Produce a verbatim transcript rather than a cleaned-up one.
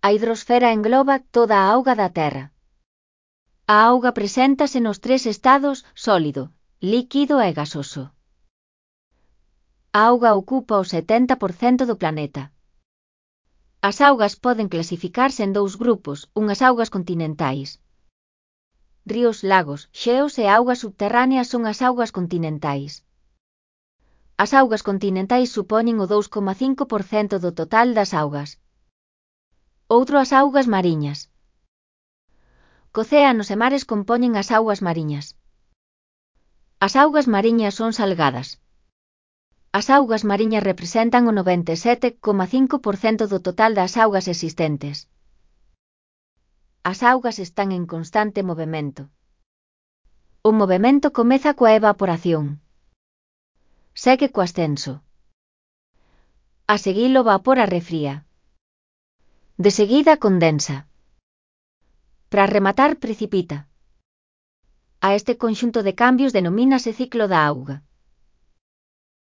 A hidrosfera engloba toda a auga da Terra. A auga preséntase nos tres estados: sólido, líquido e gasoso. A auga ocupa o setenta por cento do planeta. As augas poden clasificarse en dous grupos: unhas augas continentais. Ríos, lagos, xeos e augas subterráneas son as augas continentais. As augas continentais supoñen o dous coma cinco por cento do total das augas. Outro as augas mariñas. Océanos e mares compoñen as augas mariñas. As augas mariñas son salgadas. As augas mariñas representan o noventa e sete coma cinco por cento do total das augas existentes. As augas están en constante movemento. O movemento comeza coa evaporación. Segue co ascenso. A seguilo o vapor arrefría. De seguida condensa. Para rematar precipita. A este conxunto de cambios denomínase ciclo da auga.